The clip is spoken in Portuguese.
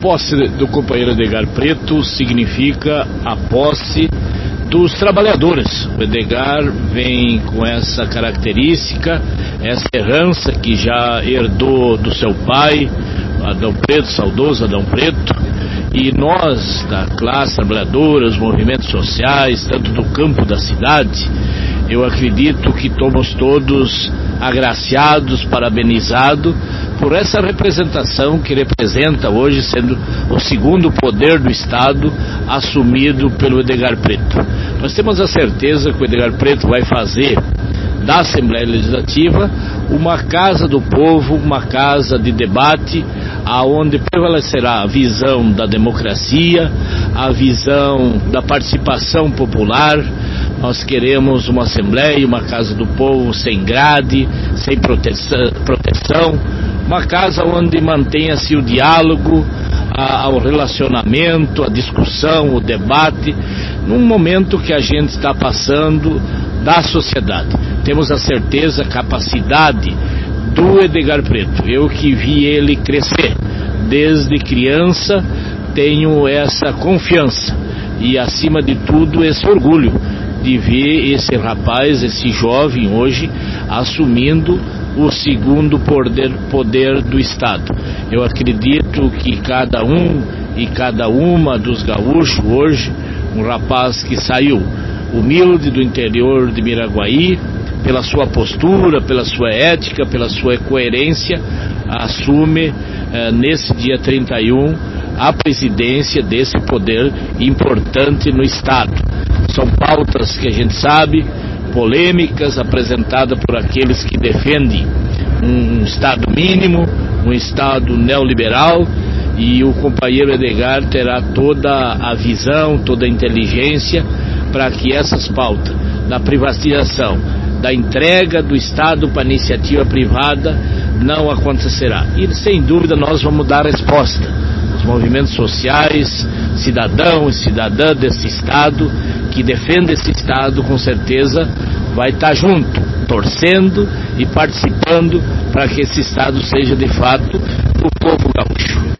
posse do companheiro Edgar Preto significa a posse dos trabalhadores. O Edgar vem com essa característica, essa herança que já herdou do seu pai, Adão Preto, saudoso Adão Preto, e nós, da classe trabalhadora, os movimentos sociais, tanto do campo da cidade, eu acredito que somos todos agraciados, parabenizados por essa representação que representa hoje, sendo o segundo poder do Estado assumido pelo Edgar Preto. Nós temos a certeza que o Edgar Preto vai fazer da Assembleia Legislativa uma casa do povo, uma casa de debate, aonde prevalecerá a visão da democracia, a visão da participação popular. Nós queremos uma Assembleia, uma casa do povo sem grade, sem proteção, uma casa onde mantenha-se o diálogo, o relacionamento, a discussão, o debate, num momento que a gente está passando da sociedade. Temos a certeza, a capacidade do Edgar Preto. Eu que vi ele crescer desde criança, tenho essa confiança e, acima de tudo, esse orgulho de ver esse rapaz, esse jovem hoje, assumindo o segundo poder do Estado. Eu acredito que cada um e cada uma dos gaúchos hoje, um rapaz que saiu humilde do interior de Miraguaí, pela sua postura, pela sua ética, pela sua coerência, assume nesse dia 31 a presidência desse poder importante no Estado. São pautas que a gente sabe, polêmicas, apresentadas por aqueles que defendem um Estado mínimo, um Estado neoliberal, e o companheiro Edgar terá toda a visão, toda a inteligência para que essas pautas da privatização, da entrega do Estado para a iniciativa privada não acontecerá. E sem dúvida nós vamos dar resposta. Os movimentos sociais, cidadãos e cidadãs desse Estado, que defende esse Estado, com certeza vai estar junto, torcendo e participando para que esse Estado seja de fato do povo gaúcho.